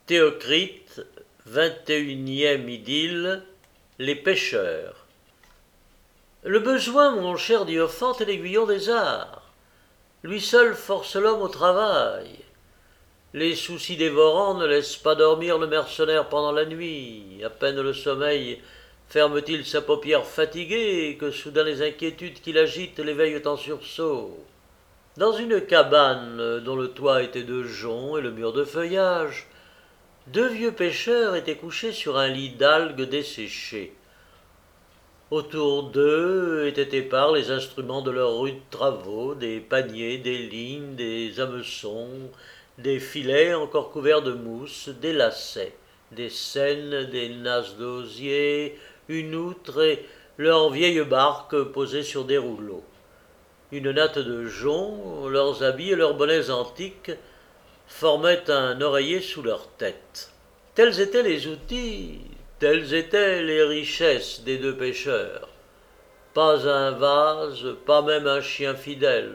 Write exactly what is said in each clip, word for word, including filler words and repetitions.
Théocrite, vingt et unième idylle, les pêcheurs. Le besoin, mon cher Diophante, est l'aiguillon des arts. Lui seul force l'homme au travail. Les soucis dévorants ne laissent pas dormir le mercenaire pendant la nuit. À peine le sommeil ferme-t-il sa paupière fatiguée que soudain les inquiétudes qui l'agitent l'éveillent en sursaut. Dans une cabane dont le toit était de jonc et le mur de feuillage, deux vieux pêcheurs étaient couchés sur un lit d'algues desséchées. Autour d'eux étaient épars les instruments de leurs rudes travaux, des paniers, des lignes, des hameçons, des filets encore couverts de mousse, des lacets, des seines, des nasses d'osier, une outre et leur vieille barque posée sur des rouleaux. Une natte de jonc, leurs habits et leurs bonnets antiques formaient un oreiller sous leur tête. Tels étaient les outils, telles étaient les richesses des deux pêcheurs. Pas un vase, pas même un chien fidèle.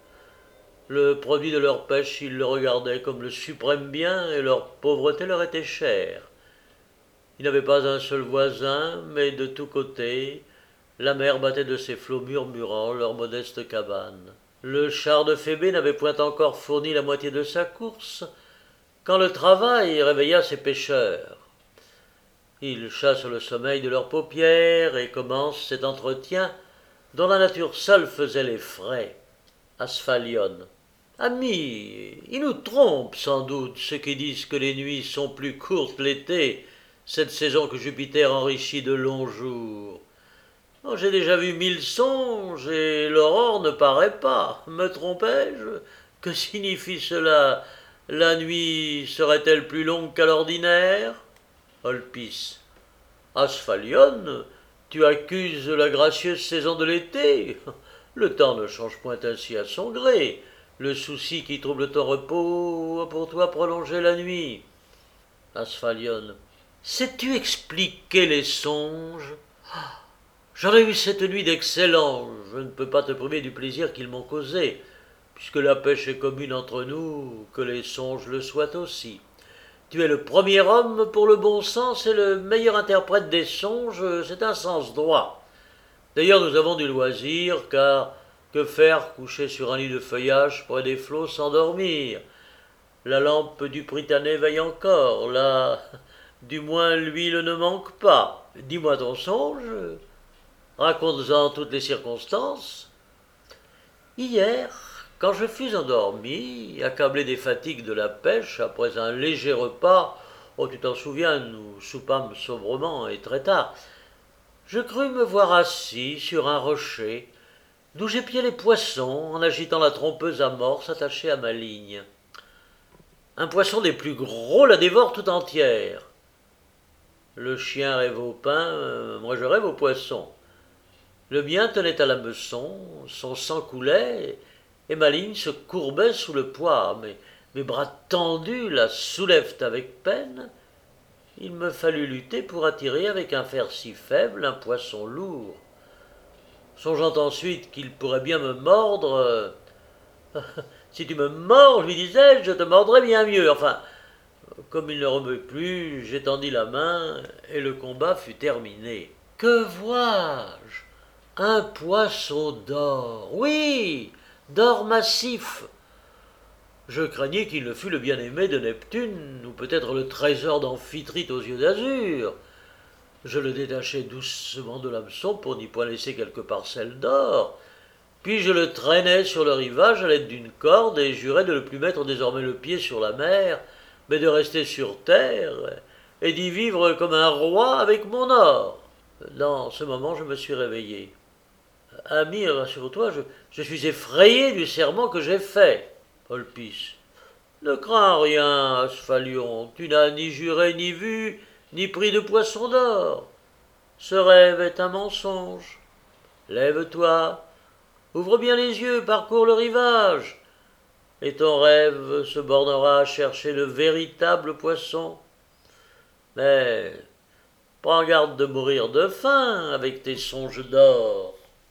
Le produit de leur pêche, ils le regardaient comme le suprême bien, et leur pauvreté leur était chère. Ils n'avaient pas un seul voisin, mais de tous côtés, la mer battait de ses flots murmurant leur modeste cabane. Le char de Phébé n'avait point encore fourni la moitié de sa course, quand le travail réveilla ses pêcheurs. Ils chassent le sommeil de leurs paupières et commencent cet entretien dont la nature seule faisait les frais. Asphalion. Amis, ils nous trompent sans doute ceux qui disent que les nuits sont plus courtes l'été, cette saison que Jupiter enrichit de longs jours. Oh, j'ai déjà vu mille songes et l'aurore ne paraît pas. Me trompais-je? Que signifie cela? La nuit serait-elle plus longue qu'à l'ordinaire? Olpis. Asphalion, tu accuses la gracieuse saison de l'été. Le temps ne change point ainsi à son gré. Le souci qui trouble ton repos a pour toi prolongé la nuit. Asphalion. Sais-tu expliquer les songes? J'en ai eu cette nuit d'excellent. Je ne peux pas te priver du plaisir qu'ils m'ont causé, puisque la pêche est commune entre nous, que les songes le soient aussi. Tu es le premier homme pour le bon sens et le meilleur interprète des songes, c'est un sens droit. D'ailleurs, nous avons du loisir, car que faire couché sur un lit de feuillage près des flots sans dormir? La lampe du Prytanée veille encore, là, du moins l'huile ne manque pas. Dis-moi ton songe, raconte-en toutes les circonstances. Hier, quand je fus endormi, accablé des fatigues de la pêche, après un léger repas, oh tu t'en souviens, nous soupâmes sobrement et très tard, je crus me voir assis sur un rocher, d'où j'épiais les poissons en agitant la trompeuse amorce attachée à ma ligne. Un poisson des plus gros la dévore tout entière. Le chien rêve au pain, euh, moi je rêve au poisson. Le mien tenait à l'hameçon, son sang coulait, et ma ligne se courbait sous le poids. Mes, mes bras tendus la soulèvent avec peine. Il me fallut lutter pour attirer avec un fer si faible un poisson lourd. Songeant ensuite qu'il pourrait bien me mordre, euh, si tu me mords, lui disais-je, je te mordrai bien mieux. Enfin, comme il ne remuait plus, j'étendis la main, et le combat fut terminé. Que vois-je? Un poisson d'or, oui, d'or massif. Je craignais qu'il ne fût le bien-aimé de Neptune, ou peut-être le trésor d'Amphitrite aux yeux d'azur. Je le détachai doucement de l'hameçon pour n'y point laisser quelques parcelles d'or, puis je le traînai sur le rivage à l'aide d'une corde et jurai de ne plus mettre désormais le pied sur la mer, mais de rester sur terre et d'y vivre comme un roi avec mon or. Dans ce moment, je me suis réveillé. Ami, rassure-toi, je, je suis effrayé du serment que j'ai fait. Olpis. Ne crains rien, Asphalion, tu n'as ni juré ni vu, ni pris de poisson d'or. Ce rêve est un mensonge. Lève-toi, ouvre bien les yeux, parcours le rivage, et ton rêve se bornera à chercher le véritable poisson. Mais prends garde de mourir de faim avec tes songes d'or.